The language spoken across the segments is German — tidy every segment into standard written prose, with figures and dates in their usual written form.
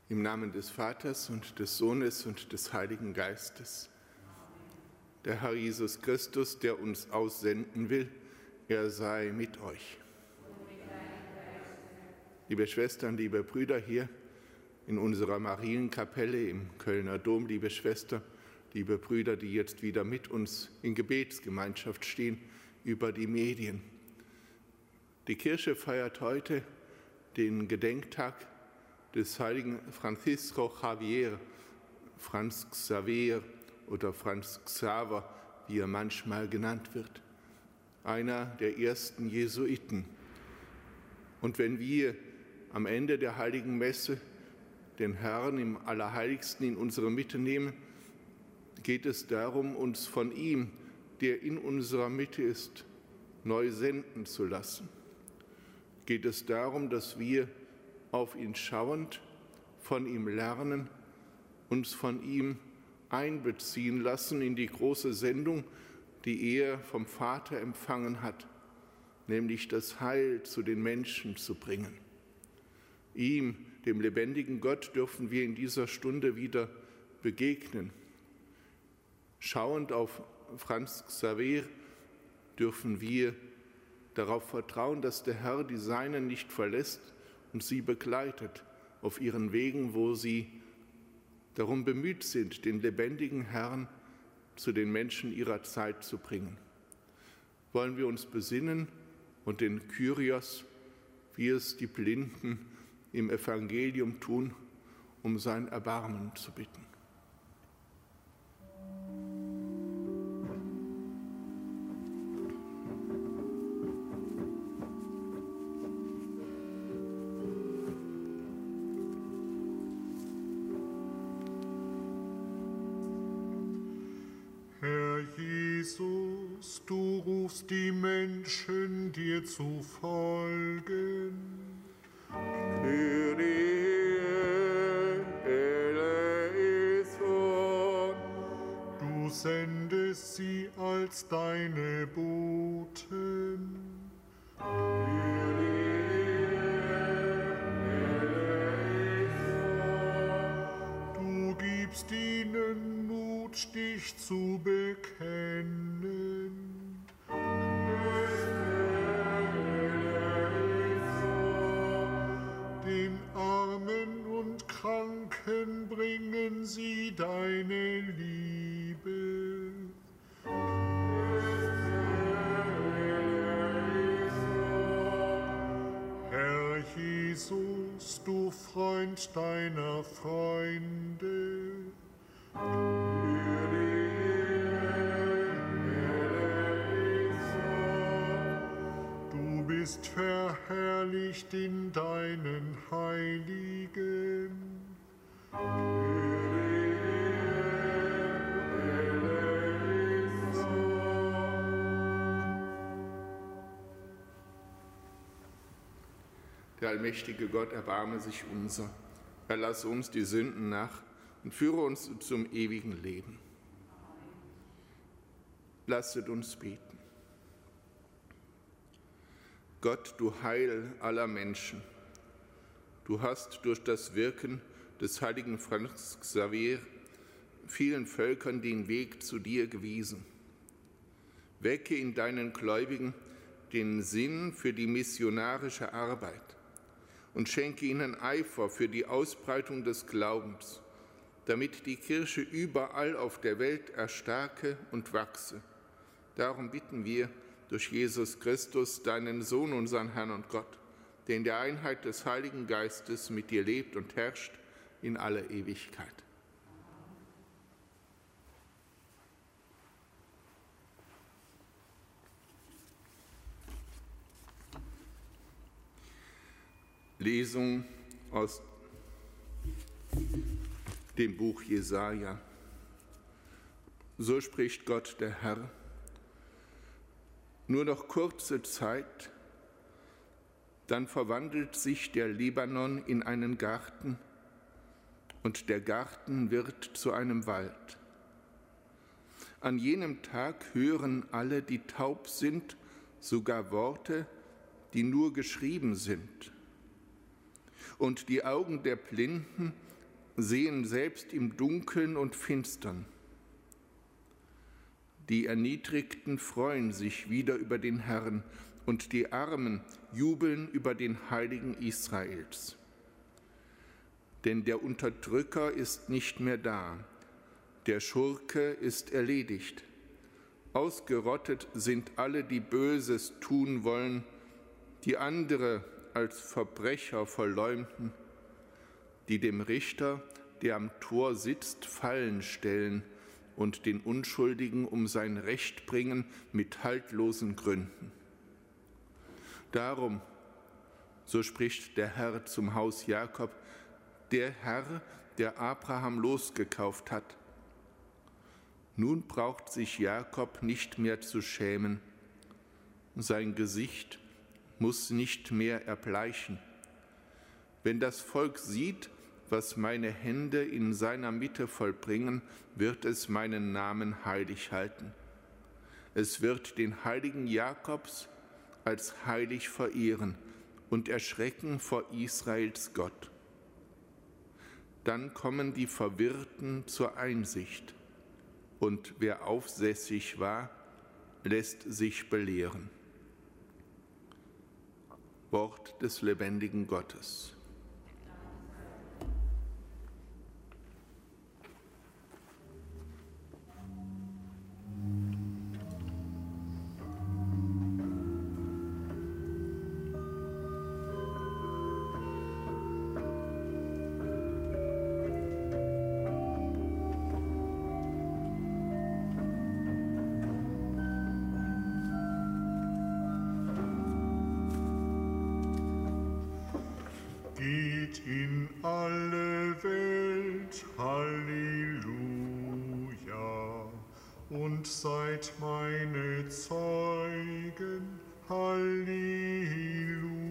Im Namen des Vaters und des Sohnes und des Heiligen Geistes. Der Herr Jesus Christus, der uns aussenden will, er sei mit euch. Liebe Schwestern, liebe Brüder hier in unserer Marienkapelle im Kölner Dom, liebe Schwester, liebe Brüder, die jetzt wieder mit uns in Gebetsgemeinschaft stehen über die Medien. Die Kirche feiert heute den Gedenktag des heiligen Francisco Javier, Franz Xaver oder Franz Xaver, wie er manchmal genannt wird, einer der ersten Jesuiten. Und wenn wir am Ende der Heiligen Messe den Herrn im Allerheiligsten in unsere Mitte nehmen, geht es darum, uns von ihm, der in unserer Mitte ist, neu senden zu lassen. Geht es darum, dass wir auf ihn schauend, von ihm lernen, uns von ihm einbeziehen lassen in die große Sendung, die er vom Vater empfangen hat, nämlich das Heil zu den Menschen zu bringen. Ihm, dem lebendigen Gott, dürfen wir in dieser Stunde wieder begegnen. Schauend auf Franz Xaver dürfen wir darauf vertrauen, dass der Herr die Seinen nicht verlässt und sie begleitet auf ihren Wegen, wo sie darum bemüht sind, den lebendigen Herrn zu den Menschen ihrer Zeit zu bringen. Wollen wir uns besinnen und den Kyrios, wie es die Blinden im Evangelium tun, um sein Erbarmen zu bitten. Herr Jesus, du rufst die Menschen, dir zu folgen. Kyrie eleison. Du sendest sie als deine Boten. Kyrie eleison. Du gibst ihnen Mut, dich zu bekennen. Den Armen und Kranken bringen sie deine Liebe. Herr Jesus, du Freund deiner Freunde. Du bist verherrlicht in deinen Heiligen. Der allmächtige Gott erbarme sich unser. Erlasse uns die Sünden nach und führe uns zum ewigen Leben. Lasset uns beten. Gott, du Heil aller Menschen, du hast durch das Wirken des heiligen Franz Xaver vielen Völkern den Weg zu dir gewiesen. Wecke in deinen Gläubigen den Sinn für die missionarische Arbeit und schenke ihnen Eifer für die Ausbreitung des Glaubens, damit die Kirche überall auf der Welt erstarke und wachse. Darum bitten wir durch Jesus Christus, deinen Sohn, unseren Herrn und Gott, der in der Einheit des Heiligen Geistes mit dir lebt und herrscht in alle Ewigkeit. Lesung aus dem Buch Jesaja. So spricht Gott, der Herr: Nur noch kurze Zeit, dann verwandelt sich der Libanon in einen Garten und der Garten wird zu einem Wald. An jenem Tag hören alle, die taub sind, sogar Worte, die nur geschrieben sind. Und die Augen der Blinden sehen selbst im Dunkeln und Finstern. Die Erniedrigten freuen sich wieder über den Herrn, und die Armen jubeln über den Heiligen Israels. Denn der Unterdrücker ist nicht mehr da, der Schurke ist erledigt. Ausgerottet sind alle, die Böses tun wollen, die andere als Verbrecher verleumden, die dem Richter, der am Tor sitzt, Fallen stellen und den Unschuldigen um sein Recht bringen mit haltlosen Gründen. Darum, so spricht der Herr zum Haus Jakob, der Herr, der Abraham losgekauft hat. Nun braucht sich Jakob nicht mehr zu schämen, sein Gesicht muss nicht mehr erbleichen. Wenn das Volk sieht, was meine Hände in seiner Mitte vollbringen, wird es meinen Namen heilig halten. Es wird den Heiligen Jakobs als heilig verehren und erschrecken vor Israels Gott. Dann kommen die Verwirrten zur Einsicht, und wer aufsässig war, lässt sich belehren. Wort des lebendigen Gottes. Geht in alle Welt, Halleluja, und seid meine Zeugen, Halleluja.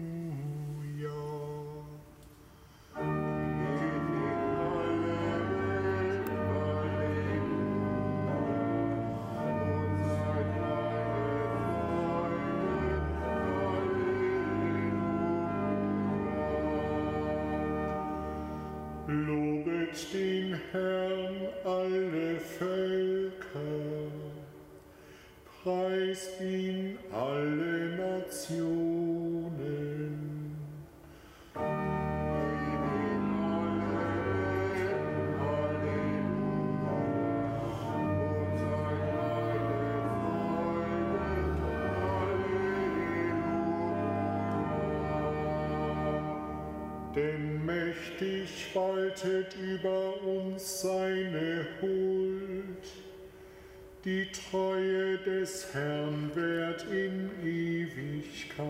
Lobet den Herrn alle Völker, preist ihn alle Nationen. Denn mächtig waltet über uns seine Huld. Die Treue des Herrn währt in Ewigkeit.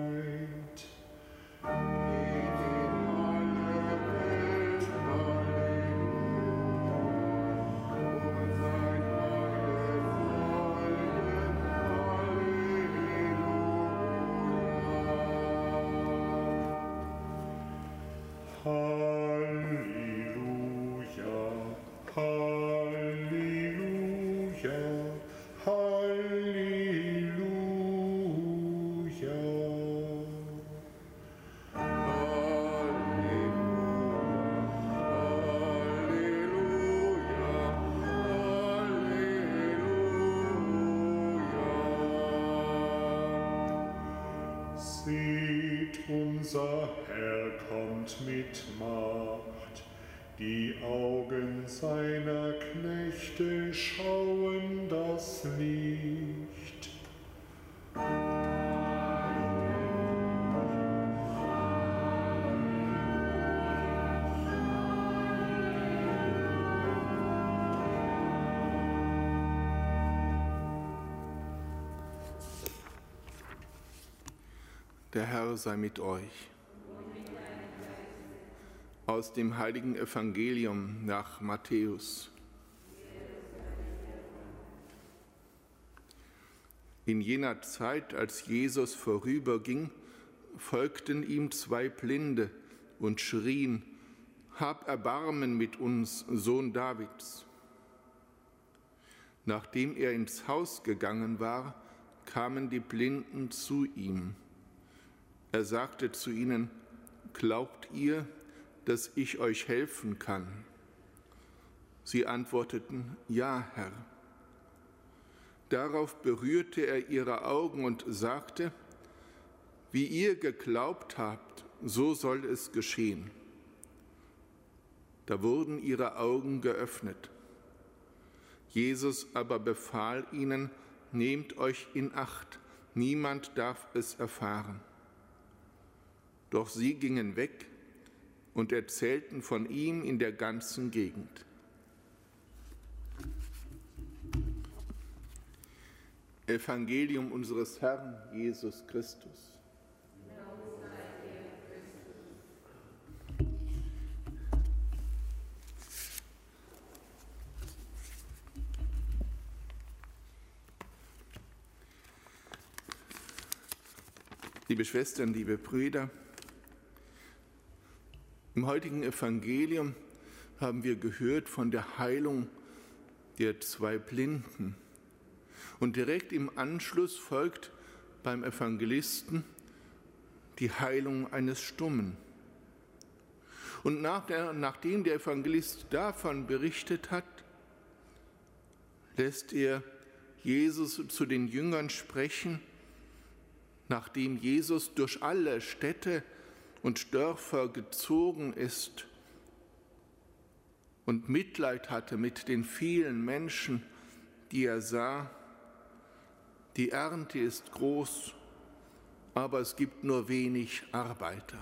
Halleluja, Halleluja, Halleluja. Seht, unser Herr kommt mit Macht, die Augen seiner Knechte schauen das Licht. Der Herr sei mit euch. Aus dem heiligen Evangelium nach Matthäus. In jener Zeit, als Jesus vorüberging, folgten ihm 2 Blinde und schrien: Hab Erbarmen mit uns, Sohn Davids. Nachdem er ins Haus gegangen war, kamen die Blinden zu ihm. Er sagte zu ihnen: Glaubt ihr, dass ich euch helfen kann? Sie antworteten, ja, Herr. Darauf berührte er ihre Augen und sagte, wie ihr geglaubt habt, so soll es geschehen. Da wurden ihre Augen geöffnet. Jesus aber befahl ihnen, nehmt euch in Acht, niemand darf es erfahren. Doch sie gingen weg und erzählten von ihm in der ganzen Gegend. Evangelium unseres Herrn Jesus Christus. Liebe Schwestern, liebe Brüder, im heutigen Evangelium haben wir gehört von der Heilung der 2 Blinden. Und direkt im Anschluss folgt beim Evangelisten die Heilung eines Stummen. Und nachdem der Evangelist davon berichtet hat, lässt er Jesus zu den Jüngern sprechen, nachdem Jesus durch alle Städte und Dörfer gezogen ist und Mitleid hatte mit den vielen Menschen, die er sah. Die Ernte ist groß, aber es gibt nur wenig Arbeiter.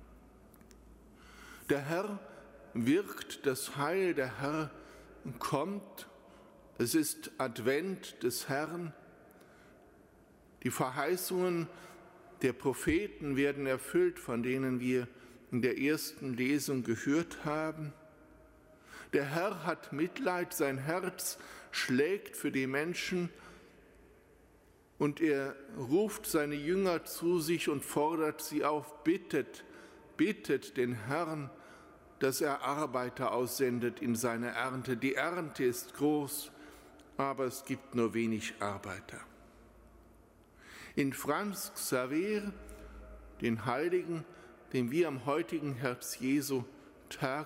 Der Herr wirkt das Heil, der Herr kommt. Es ist Advent des Herrn. Die Verheißungen der Propheten werden erfüllt, von denen wir in der ersten Lesung gehört haben. Der Herr hat Mitleid, sein Herz schlägt für die Menschen und er ruft seine Jünger zu sich und fordert sie auf, bittet den Herrn, dass er Arbeiter aussendet in seine Ernte. Die Ernte ist groß, aber es gibt nur wenig Arbeiter. In Franz Xaver, den Heiligen, den wir am heutigen Herz-Jesu-Tag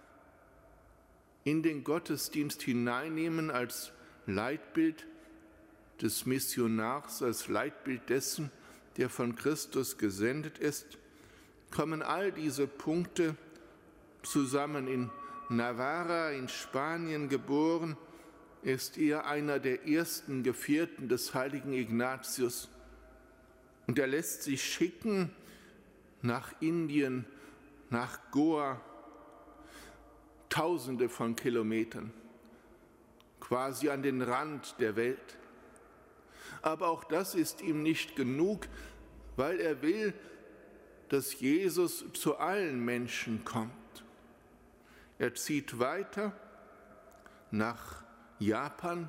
in den Gottesdienst hineinnehmen als Leitbild des Missionars, als Leitbild dessen, der von Christus gesendet ist, kommen all diese Punkte zusammen. In Navarra in Spanien geboren, ist er einer der ersten Gefährten des heiligen Ignatius. Und er lässt sich schicken nach Indien, nach Goa, Tausende von Kilometern, quasi an den Rand der Welt. Aber auch das ist ihm nicht genug, weil er will, dass Jesus zu allen Menschen kommt. Er zieht weiter nach Japan,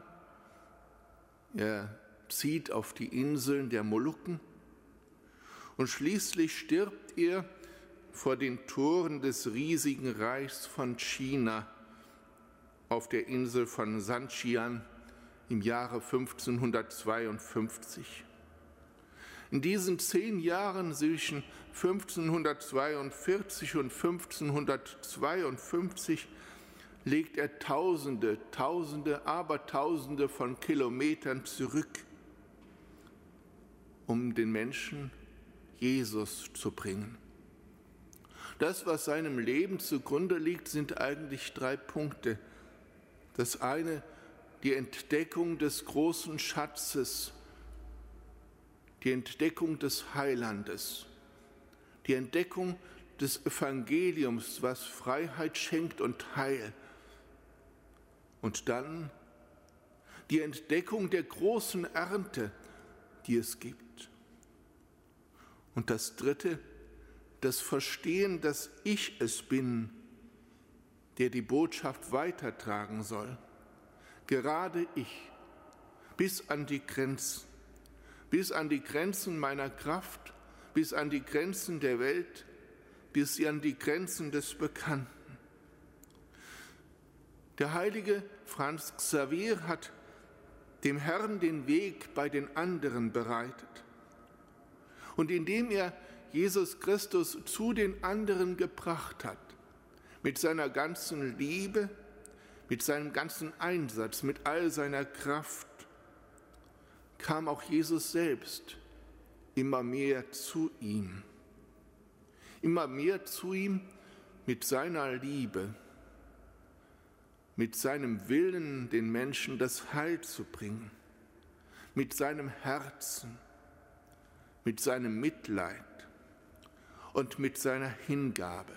er zieht auf die Inseln der Molukken und schließlich stirbt er vor den Toren des riesigen Reichs von China auf der Insel von Sanxian im Jahre 1552. In diesen 10 Jahren zwischen 1542 und 1552 legt er Tausende, aber Tausende von Kilometern zurück, um den Menschen Jesus zu bringen. Das, was seinem Leben zugrunde liegt, sind eigentlich 3 Punkte. Das eine, die Entdeckung des großen Schatzes, die Entdeckung des Heilandes, die Entdeckung des Evangeliums, was Freiheit schenkt und Heil. Und dann die Entdeckung der großen Ernte, die es gibt. Und das dritte, das Verstehen, dass ich es bin, der die Botschaft weitertragen soll. Gerade ich, bis an die Grenzen meiner Kraft, bis an die Grenzen der Welt, bis an die Grenzen des Bekannten. Der heilige Franz Xaver hat dem Herrn den Weg bei den anderen bereitet. Und indem er Jesus Christus zu den anderen gebracht hat, mit seiner ganzen Liebe, mit seinem ganzen Einsatz, mit all seiner Kraft, kam auch Jesus selbst immer mehr zu ihm. Immer mehr zu ihm mit seiner Liebe, mit seinem Willen, den Menschen das Heil zu bringen, mit seinem Herzen, mit seinem Mitleid und mit seiner Hingabe.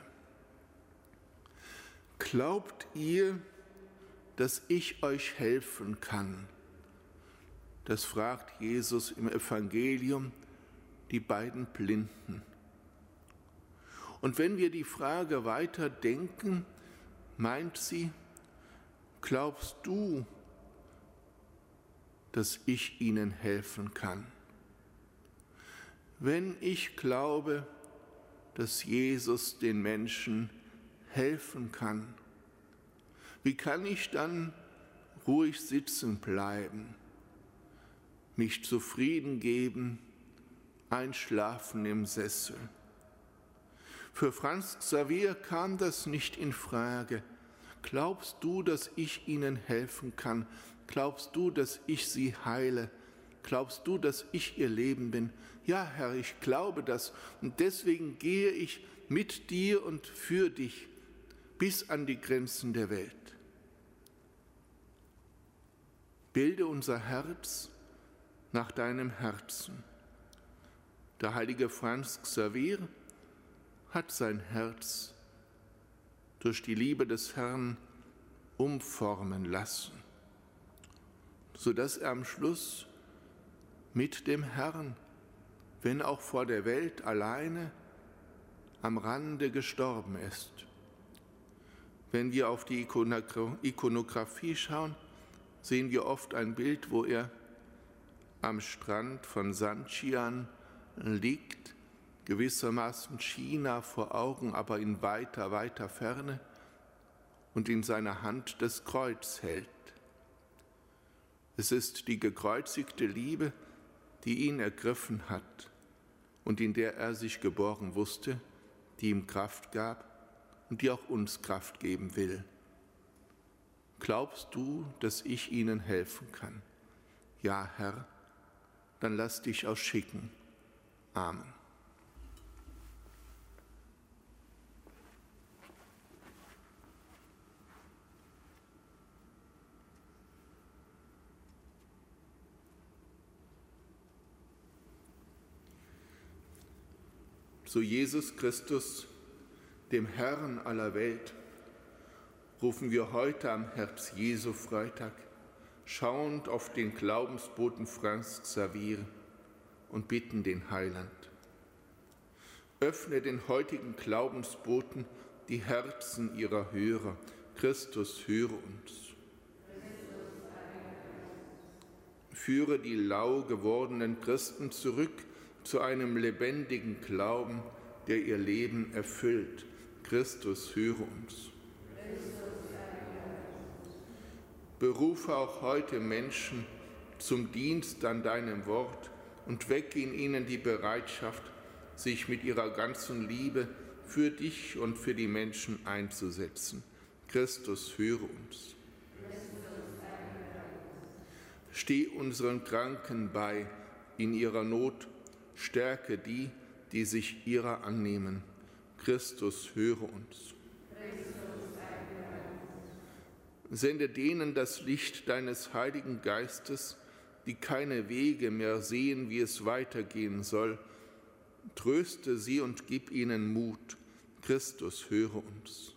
Glaubt ihr, dass ich euch helfen kann? Das fragt Jesus im Evangelium die beiden Blinden. Und wenn wir die Frage weiter denken, meint sie, glaubst du, dass ich ihnen helfen kann? Wenn ich glaube, dass Jesus den Menschen helfen kann, wie kann ich dann ruhig sitzen bleiben, mich zufrieden geben, einschlafen im Sessel? Für Franz Xaver kam das nicht in Frage. Glaubst du, dass ich ihnen helfen kann? Glaubst du, dass ich sie heile? Glaubst du, dass ich ihr Leben bin? Ja, Herr, ich glaube das und deswegen gehe ich mit dir und für dich bis an die Grenzen der Welt. Bilde unser Herz nach deinem Herzen. Der heilige Franz Xaver hat sein Herz durch die Liebe des Herrn umformen lassen, sodass er am Schluss mit dem Herrn, wenn auch vor der Welt alleine, am Rande gestorben ist. Wenn wir auf die Ikonographie schauen, sehen wir oft ein Bild, wo er am Strand von Sanchian liegt, gewissermaßen China vor Augen, aber in weiter, weiter Ferne und in seiner Hand das Kreuz hält. Es ist die gekreuzigte Liebe, die ihn ergriffen hat und in der er sich geborgen wusste, die ihm Kraft gab und die auch uns Kraft geben will. Glaubst du, dass ich ihnen helfen kann? Ja, Herr, dann lass dich auch schicken. Amen. Zu Jesus Christus, dem Herrn aller Welt, rufen wir heute am Herz-Jesu-Freitag, schauend auf den Glaubensboten Franz Xaver und bitten den Heiland. Öffne den heutigen Glaubensboten die Herzen ihrer Hörer. Christus, höre uns. Führe die lau gewordenen Christen zurück zu einem lebendigen Glauben, der ihr Leben erfüllt. Christus, höre uns. Berufe auch heute Menschen zum Dienst an deinem Wort und wecke in ihnen die Bereitschaft, sich mit ihrer ganzen Liebe für dich und für die Menschen einzusetzen. Christus, höre uns. Steh unseren Kranken bei in ihrer Not, stärke die, die sich ihrer annehmen. Christus, höre uns. Sende denen das Licht deines Heiligen Geistes, die keine Wege mehr sehen, wie es weitergehen soll. Tröste sie und gib ihnen Mut. Christus, höre uns.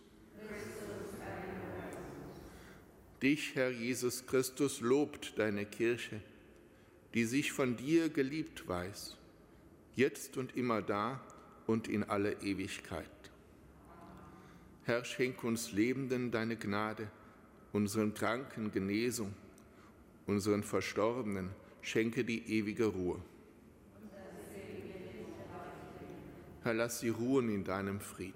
Dich, Herr Jesus Christus, lobt deine Kirche, die sich von dir geliebt weiß, jetzt und immer da und in alle Ewigkeit. Herr, schenk uns Lebenden deine Gnade, unseren Kranken Genesung, unseren Verstorbenen schenke die ewige Ruhe. Herr, lass sie ruhen in deinem Frieden.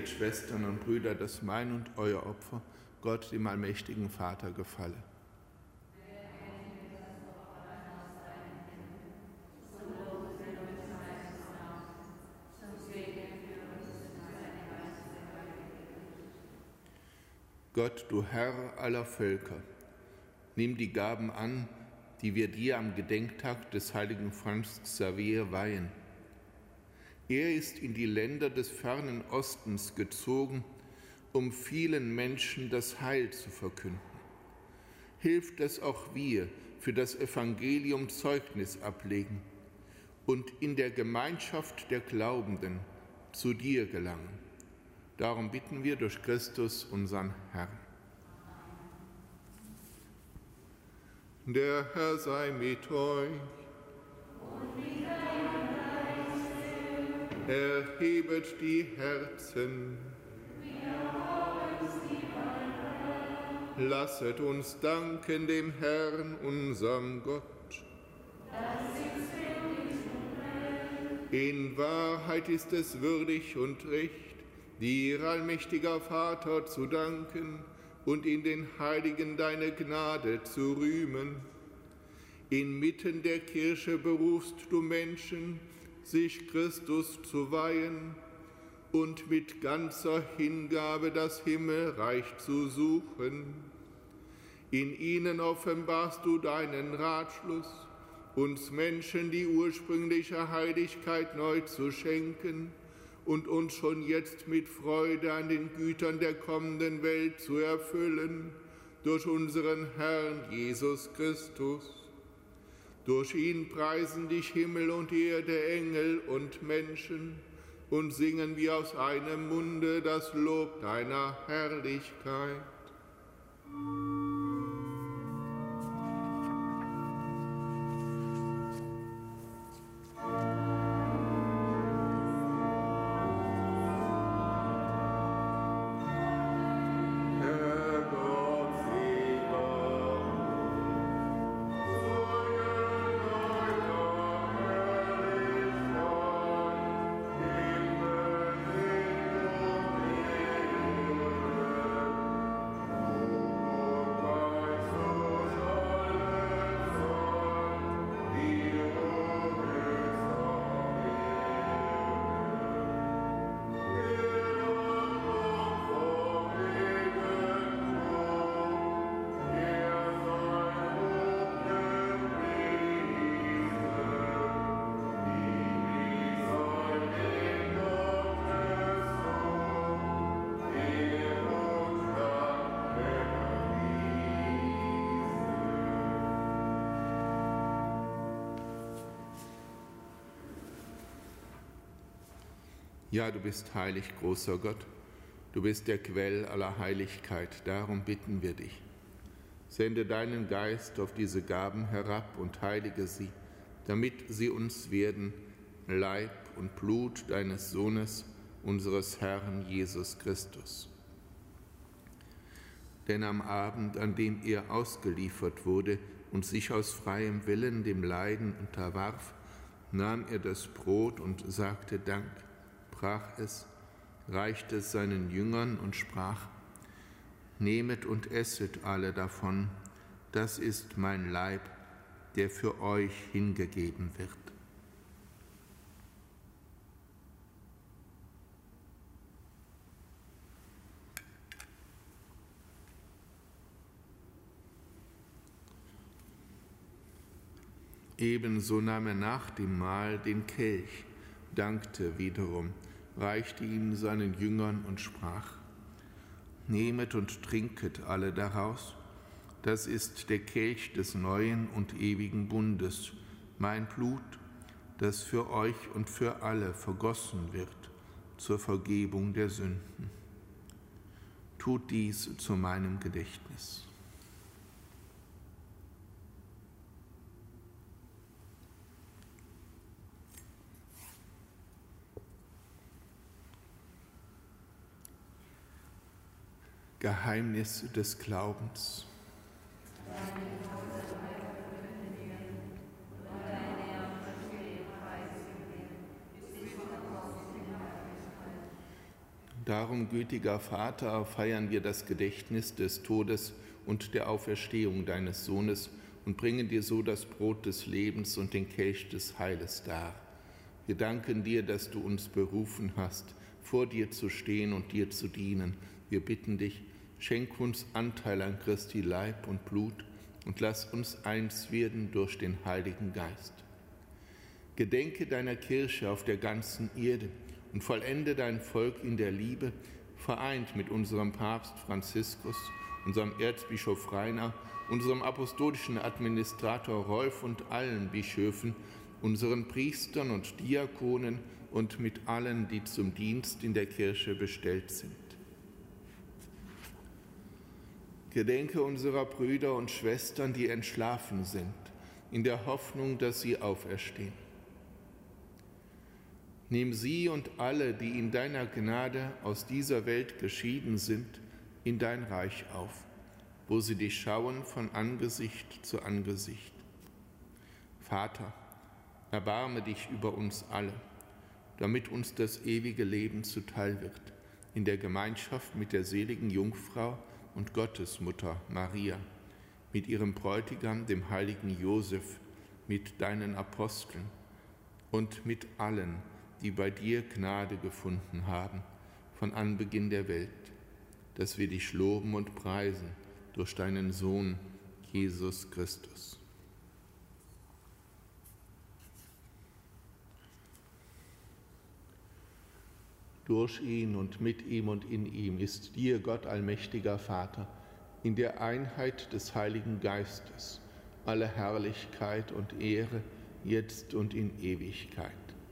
liebe Schwestern und Brüder, dass mein und euer Opfer Gott, dem allmächtigen Vater, gefalle. Gott, du Herr aller Völker, nimm die Gaben an, die wir dir am Gedenktag des heiligen Franz Xaver weihen. Er ist in die Länder des fernen Ostens gezogen, um vielen Menschen das Heil zu verkünden. Hilf, dass auch wir für das Evangelium Zeugnis ablegen und in der Gemeinschaft der Glaubenden zu dir gelangen. Darum bitten wir durch Christus, unseren Herrn. Der Herr sei mit euch. Und mit deinem Geiste. Erhebet die Herzen. Lasset uns danken dem Herrn, unserem Gott. In Wahrheit ist es würdig und recht, dir, allmächtiger Vater, zu danken und in den Heiligen deine Gnade zu rühmen. Inmitten der Kirche berufst du Menschen, sich Christus zu weihen und mit ganzer Hingabe das Himmelreich zu suchen. In ihnen offenbarst du deinen Ratschluss, uns Menschen die ursprüngliche Heiligkeit neu zu schenken und uns schon jetzt mit Freude an den Gütern der kommenden Welt zu erfüllen, durch unseren Herrn Jesus Christus. Durch ihn preisen dich Himmel und Erde, Engel und Menschen, und singen wir aus einem Munde das Lob deiner Herrlichkeit. Ja, du bist heilig, großer Gott. Du bist der Quell aller Heiligkeit. Darum bitten wir dich. Sende deinen Geist auf diese Gaben herab und heilige sie, damit sie uns werden, Leib und Blut deines Sohnes, unseres Herrn Jesus Christus. Denn am Abend, an dem er ausgeliefert wurde und sich aus freiem Willen dem Leiden unterwarf, nahm er das Brot und sagte Dank, brach es, reichte es seinen Jüngern und sprach: Nehmet und esset alle davon, das ist mein Leib, der für euch hingegeben wird. Ebenso nahm er nach dem Mahl den Kelch, dankte wiederum, reichte ihn seinen Jüngern und sprach: Nehmet und trinket alle daraus, das ist der Kelch des neuen und ewigen Bundes, mein Blut, das für euch und für alle vergossen wird zur Vergebung der Sünden. Tut dies zu meinem Gedächtnis. Geheimnis des Glaubens. Darum, gütiger Vater, feiern wir das Gedächtnis des Todes und der Auferstehung deines Sohnes und bringen dir so das Brot des Lebens und den Kelch des Heiles dar. Wir danken dir, dass du uns berufen hast, vor dir zu stehen und dir zu dienen. Wir bitten dich, schenk uns Anteil an Christi Leib und Blut und lass uns eins werden durch den Heiligen Geist. Gedenke deiner Kirche auf der ganzen Erde und vollende dein Volk in der Liebe, vereint mit unserem Papst Franziskus, unserem Erzbischof Rainer, unserem apostolischen Administrator Rolf und allen Bischöfen, unseren Priestern und Diakonen und mit allen, die zum Dienst in der Kirche bestellt sind. Gedenke unserer Brüder und Schwestern, die entschlafen sind, in der Hoffnung, dass sie auferstehen. Nimm sie und alle, die in deiner Gnade aus dieser Welt geschieden sind, in dein Reich auf, wo sie dich schauen von Angesicht zu Angesicht. Vater, erbarme dich über uns alle, damit uns das ewige Leben zuteil wird, in der Gemeinschaft mit der seligen Jungfrau und Gottesmutter Maria, mit ihrem Bräutigam, dem heiligen Josef, mit deinen Aposteln und mit allen, die bei dir Gnade gefunden haben, von Anbeginn der Welt, dass wir dich loben und preisen durch deinen Sohn, Jesus Christus. Durch ihn und mit ihm und in ihm ist dir, Gott allmächtiger Vater, in der Einheit des Heiligen Geistes, alle Herrlichkeit und Ehre, jetzt und in Ewigkeit.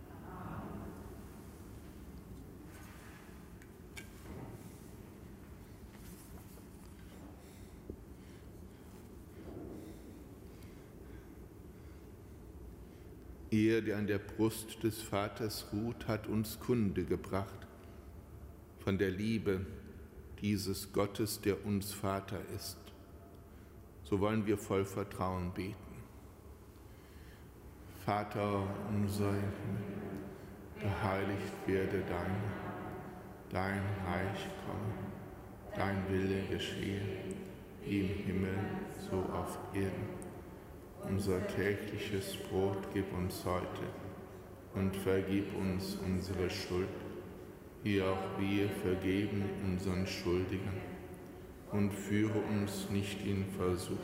Er, der an der Brust des Vaters ruht, hat uns Kunde gebracht von der Liebe dieses Gottes, der uns Vater ist. So wollen wir voll Vertrauen beten. Vater unser im Himmel, geheiligt werde dein Reich komme, dein Wille geschehe, wie im Himmel, so auf Erden. Unser tägliches Brot gib uns heute und vergib uns unsere Schuld, wie auch wir vergeben unseren Schuldigen. Und führe uns nicht in Versuchung,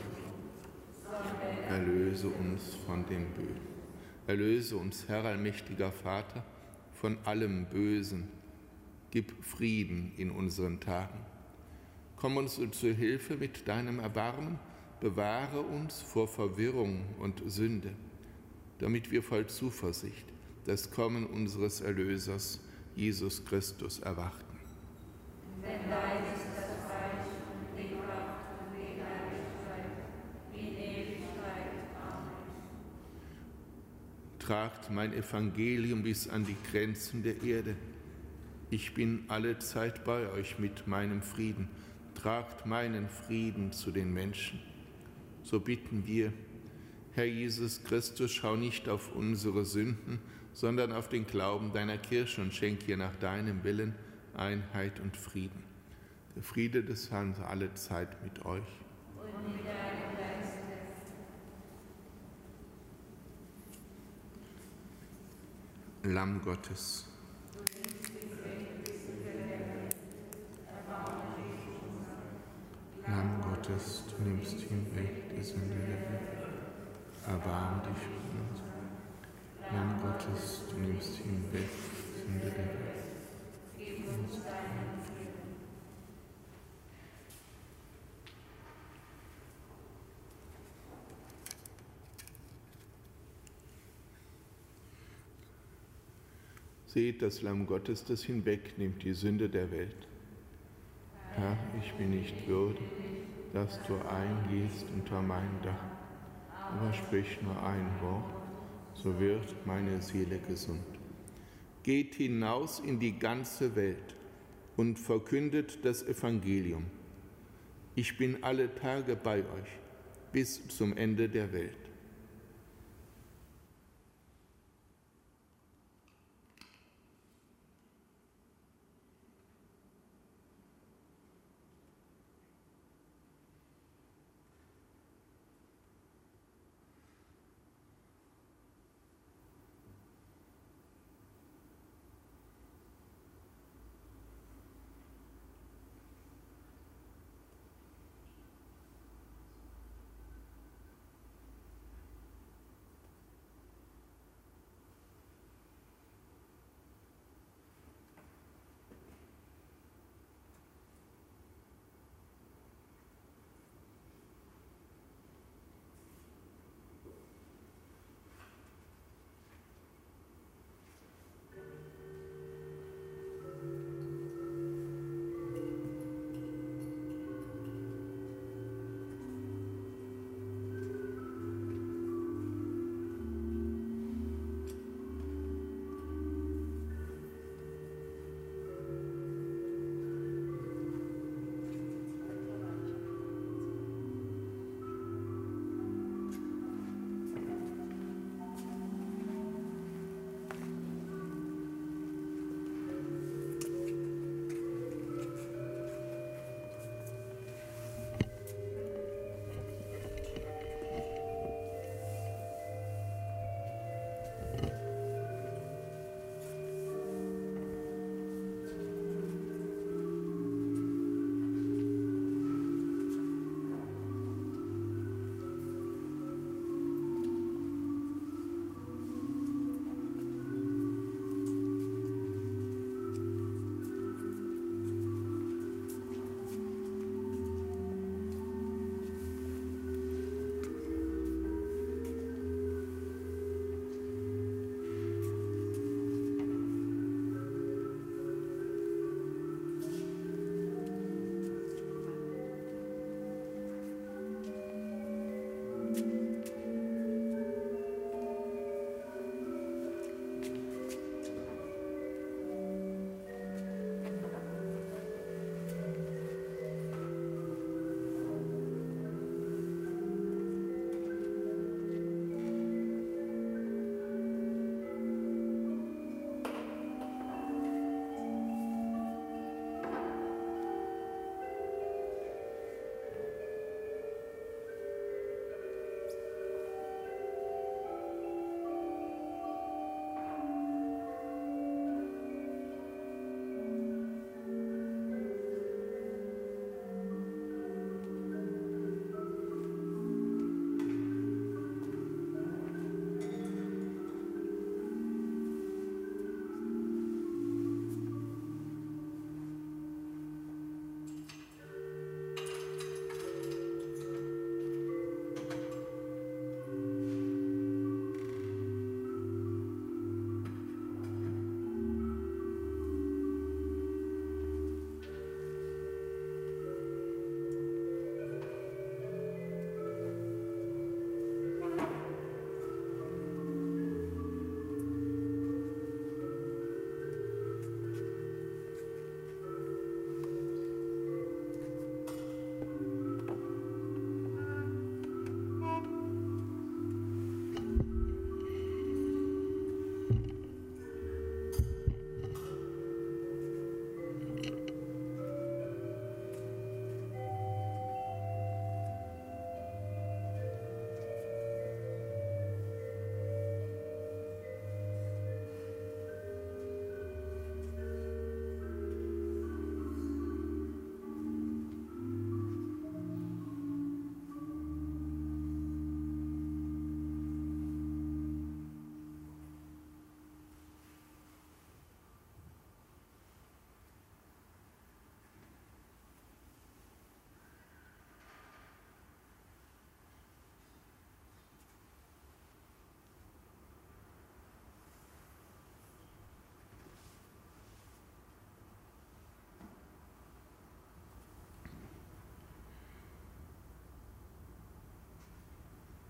erlöse uns von dem Bösen. Erlöse uns, Herr allmächtiger Vater, von allem Bösen. Gib Frieden in unseren Tagen. Komm uns zur Hilfe mit deinem Erbarmen. Bewahre uns vor Verwirrung und Sünde, damit wir voll Zuversicht das Kommen unseres Erlösers, Jesus Christus, erwarten. Denn dein ist das Reich und die Kraft und die Herrlichkeit in Ewigkeit. Amen. Tragt mein Evangelium bis an die Grenzen der Erde. Ich bin allezeit bei euch mit meinem Frieden. Tragt meinen Frieden zu den Menschen. So bitten wir, Herr Jesus Christus, schau nicht auf unsere Sünden, sondern auf den Glauben deiner Kirche und schenk ihr nach deinem Willen Einheit und Frieden. Der Friede des Herrn sei alle Zeit mit euch. Und mit deinem Geiste. Lamm Gottes. Lamm Gottes, du nimmst hinweg die Sünde der Welt. Erbarme dich von uns. Lamm Gottes, du nimmst hinweg die Sünde der Welt. Gib uns deinen Frieden. Seht das Lamm Gottes, das hinwegnimmt die Sünde der Welt. Herr, ich bin nicht würdig, dass du eingehst unter mein Dach, aber sprich nur ein Wort, so wird meine Seele gesund. Geht hinaus in die ganze Welt und verkündet das Evangelium. Ich bin alle Tage bei euch, bis zum Ende der Welt.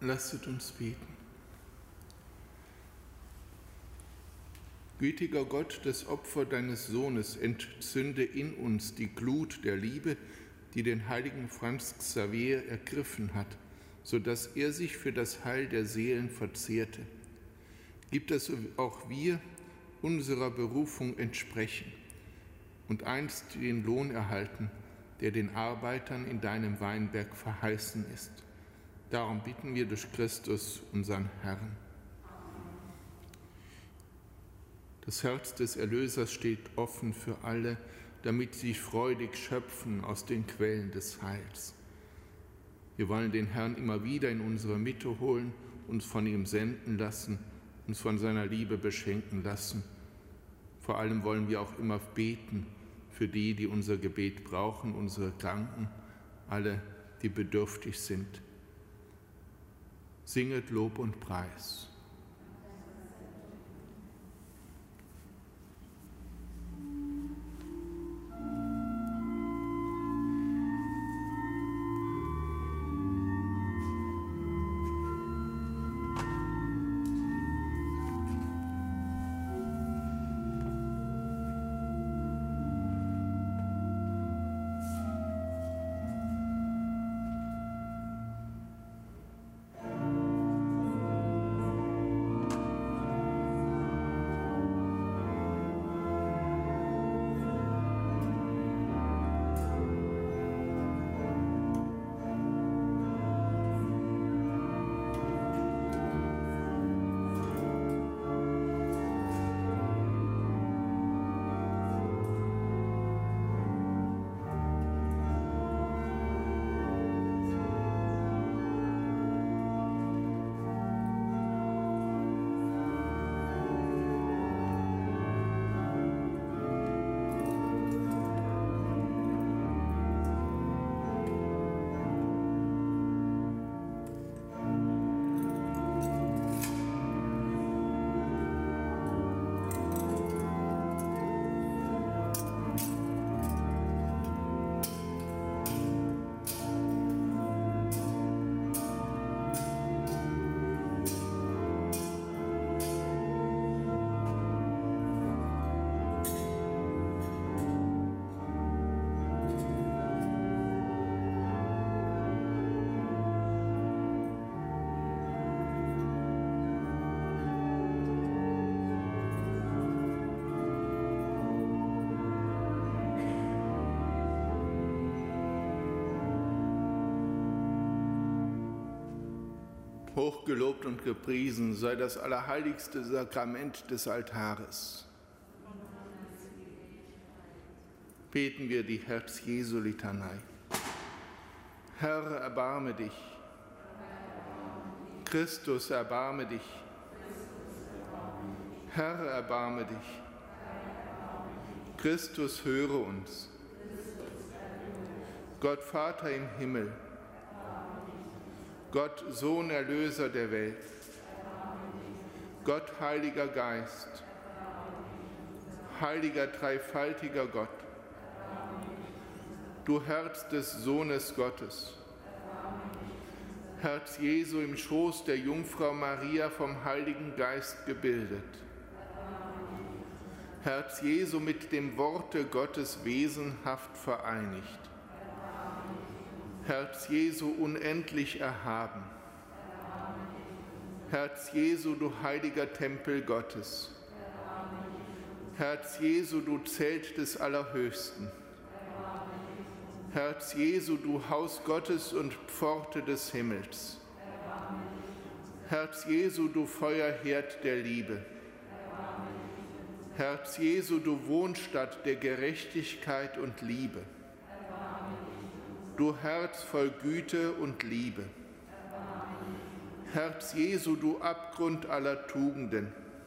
Lasset uns beten. Gütiger Gott, das Opfer deines Sohnes entzünde in uns die Glut der Liebe, die den heiligen Franz Xaver ergriffen hat, sodass er sich für das Heil der Seelen verzehrte. Gib, dass auch wir unserer Berufung entsprechen und einst den Lohn erhalten, der den Arbeitern in deinem Weinberg verheißen ist. Darum bitten wir durch Christus, unseren Herrn. Das Herz des Erlösers steht offen für alle, damit sie freudig schöpfen aus den Quellen des Heils. Wir wollen den Herrn immer wieder in unsere Mitte holen, uns von ihm senden lassen, uns von seiner Liebe beschenken lassen. Vor allem wollen wir auch immer beten für die, die unser Gebet brauchen, unsere Kranken, alle, die bedürftig sind. Singet Lob und Preis. Hochgelobt und gepriesen sei das allerheiligste Sakrament des Altares. Beten wir die Herz-Jesu-Litanei. Herr, erbarme dich. Christus, erbarme dich. Herr, erbarme dich. Christus, höre uns. Gott Vater im Himmel, Gott Sohn, Erlöser der Welt, Gott Heiliger Geist, heiliger dreifaltiger Gott, du Herz des Sohnes Gottes, Herz Jesu im Schoß der Jungfrau Maria vom Heiligen Geist gebildet, Herz Jesu mit dem Worte Gottes wesenhaft vereinigt, Herz Jesu unendlich erhaben, Herz Jesu, du heiliger Tempel Gottes, Herz Jesu, du Zelt des Allerhöchsten, Herz Jesu, du Haus Gottes und Pforte des Himmels, Herz Jesu, du Feuerherd der Liebe, Herz Jesu, du Wohnstatt der Gerechtigkeit und Liebe, du Herz voll Güte und Liebe, Herz Jesu, du Abgrund aller Tugenden,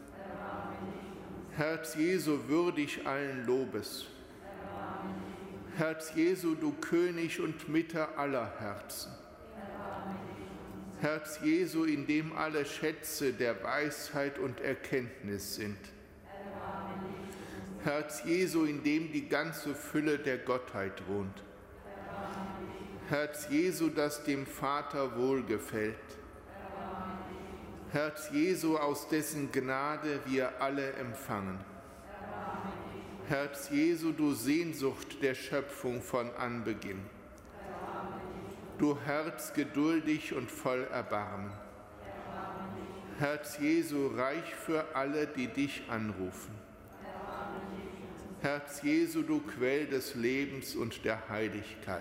Herz Jesu, würdig allen Lobes, Herz Jesu, du König und Mitte aller Herzen, Herz Jesu, in dem alle Schätze der Weisheit und Erkenntnis sind, Herz Jesu, in dem die ganze Fülle der Gottheit wohnt, Herz Jesu, das dem Vater wohlgefällt, Herz Jesu, aus dessen Gnade wir alle empfangen. Herz Jesu, du Sehnsucht der Schöpfung von Anbeginn. Du Herz geduldig und voll Erbarmen. Herz Jesu, reich für alle, die dich anrufen. Herz Jesu, du Quell des Lebens und der Heiligkeit.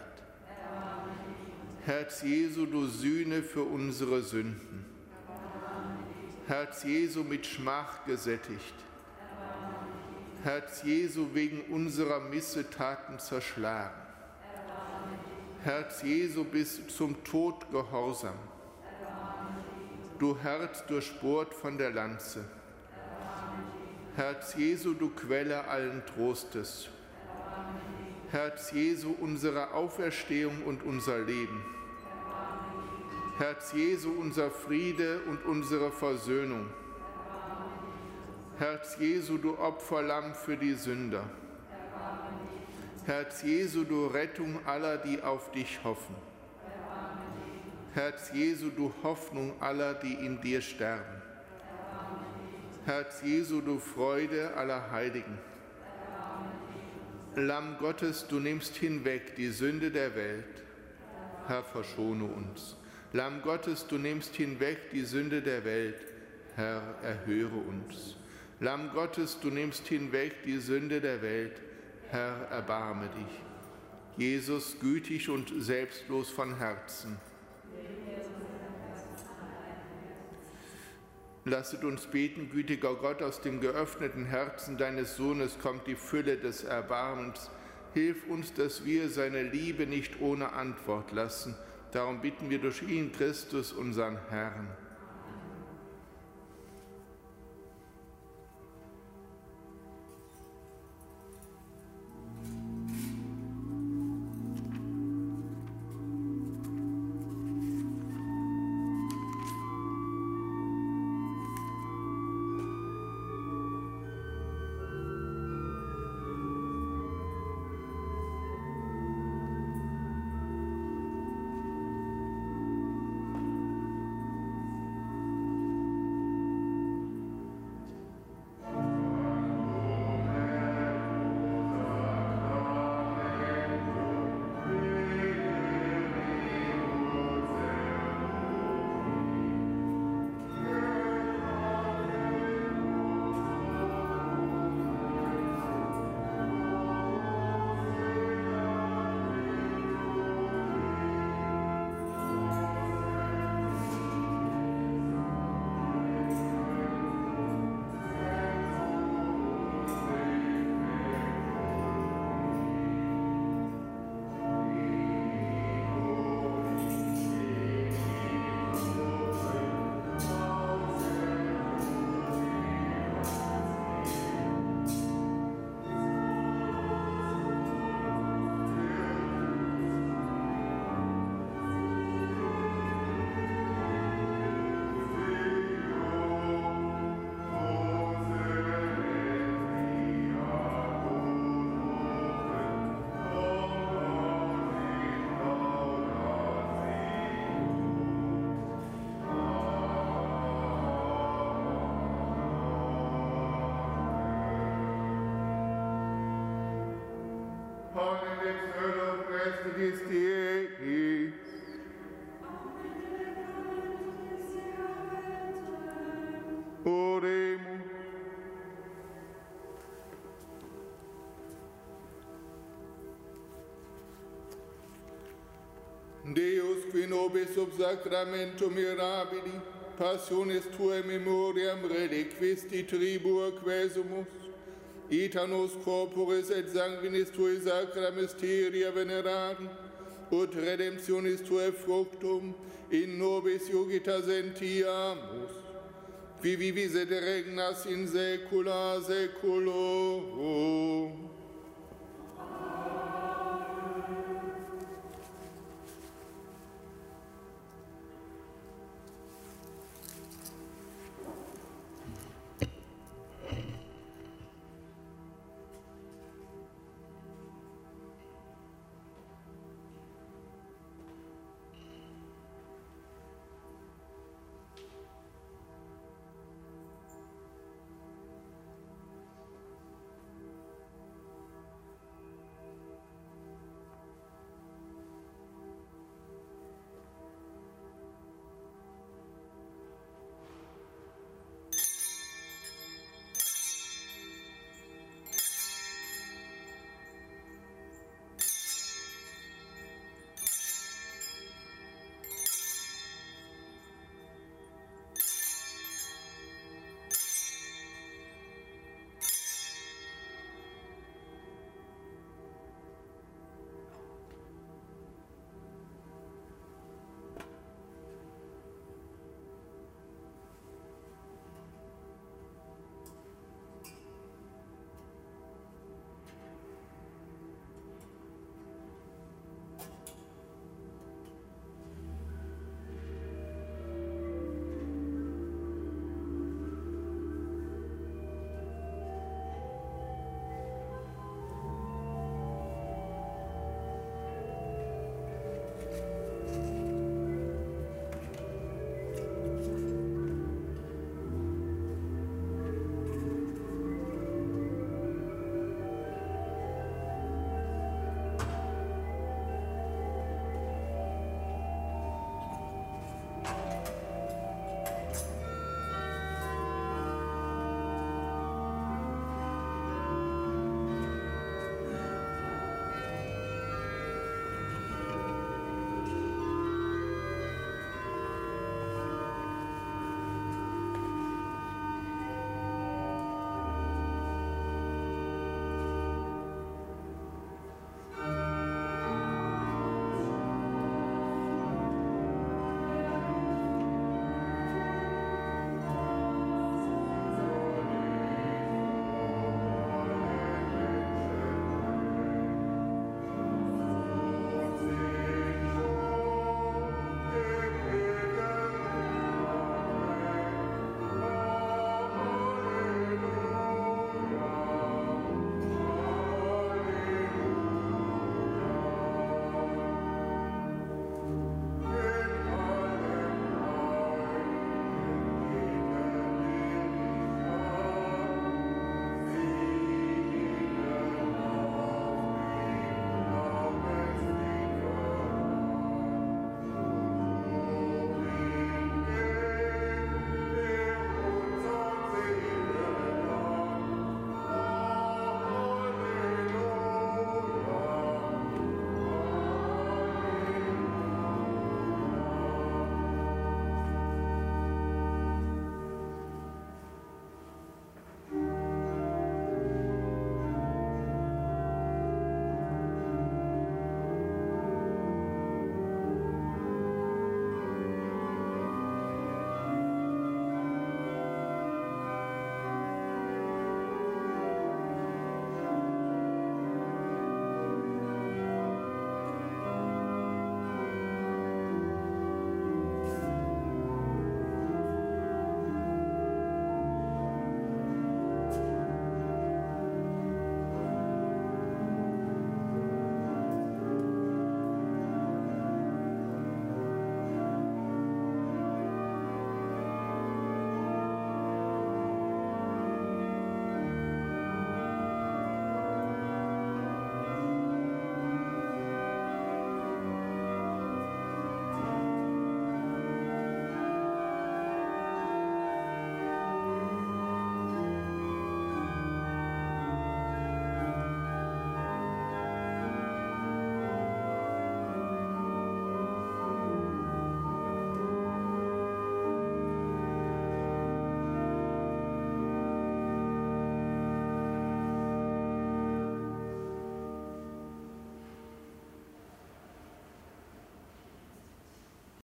Herz Jesu, du Sühne für unsere Sünden. Herz Jesu, mit Schmach gesättigt. Herz Jesu, wegen unserer Missetaten zerschlagen. Herz Jesu, bis zum Tod gehorsam. Du Herz durchbohrt von der Lanze. Herz Jesu, du Quelle allen Trostes. Herz Jesu, unsere Auferstehung und unser Leben. Herz Jesu, unser Friede und unsere Versöhnung. Herz Jesu, du Opferlamm für die Sünder. Herz Jesu, du Rettung aller, die auf dich hoffen. Herz Jesu, du Hoffnung aller, die in dir sterben. Herz Jesu, du Freude aller Heiligen. Lamm Gottes, du nimmst hinweg die Sünde der Welt. Herr, verschone uns. Lamm Gottes, du nimmst hinweg die Sünde der Welt. Herr, erhöre uns. Lamm Gottes, du nimmst hinweg die Sünde der Welt. Herr, erbarme dich. Jesus, gütig und selbstlos von Herzen. Lasset uns beten, gütiger Gott, aus dem geöffneten Herzen deines Sohnes kommt die Fülle des Erbarmens. Hilf uns, dass wir seine Liebe nicht ohne Antwort lassen. Darum bitten wir durch ihn, Christus, unseren Herrn. Oremus. Deus, qui nobis sub sacramentum mirabili, passionis tuae memoriam reliquisti tribur quesumus, ita nos corporis et sanguinis tuae sacra mysteria venerari, ut redemptionis tuae fructum in nobis iugita sentiamus, qui vivis et regnas in saecula saeculorum.